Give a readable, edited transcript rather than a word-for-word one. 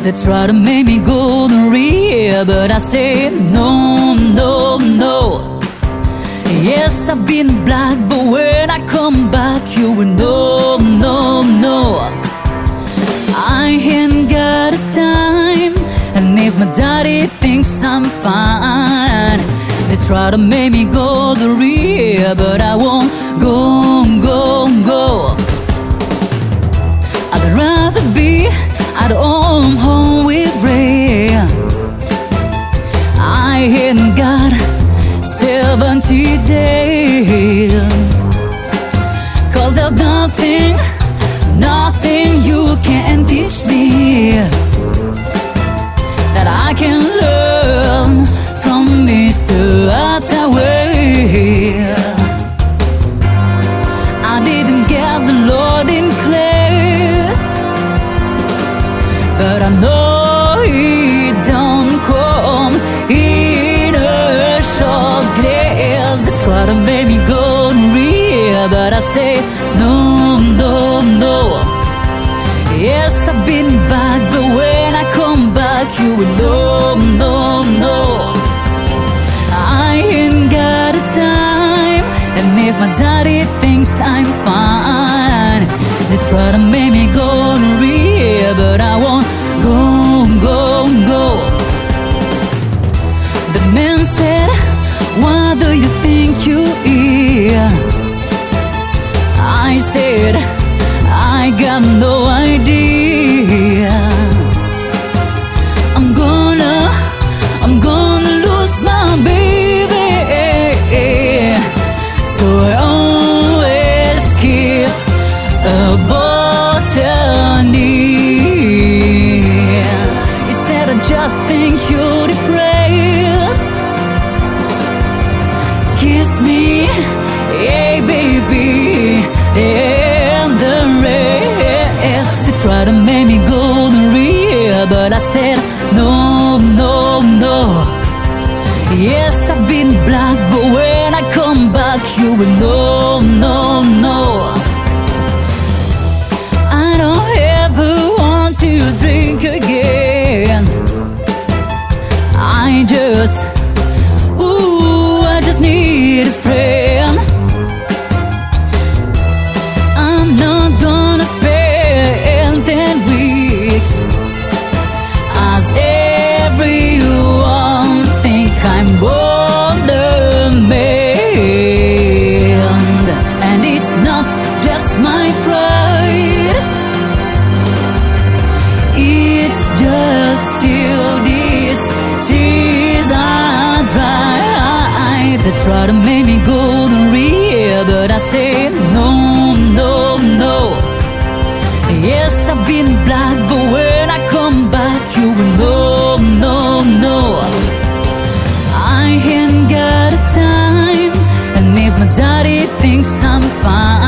They try to make me go the real, but I say no, no, no. Yes, I've been black, but when I come back, you will know, no, no. I ain't got a time, and if my daddy thinks I'm fine, they try to make me go the real, but I won't go, go, go. I'd rather be at home with Ray. I ain't got 70 days, 'cause there's nothing, nothing you can teach me that I can learn from Mr. Hathaway. I didn't get the Lord in class, but I know He don't come in a short glass. They try to make me go real, but I say no, no, no. Yes, I've been back, but when I come back, you will know, no, no. I ain't got a time, and if my daddy thinks I'm fine, they try to make me go real, but I won't go, go, go. The man said, what do you think you are? I said, I got no idea. I'm gonna lose my baby, so I always keep a botany. He said, I just think you're depressed. Kiss me, hey baby, and the rest. They try to make me go the real, but I said no, no, no. Yes, I've been black, but when I come back, you will know, no, no. I don't ever want to drink again. I just need a friend. I'm not gonna spend 10 weeks as everyone think I'm borderman. And it's not just my pride, it's just till these tears are dry. They try to make me go the real, but I say no, no, no. Yes, I've been black, but when I come back, you will know, no, no. I ain't got a time, and if my daddy thinks I'm fine,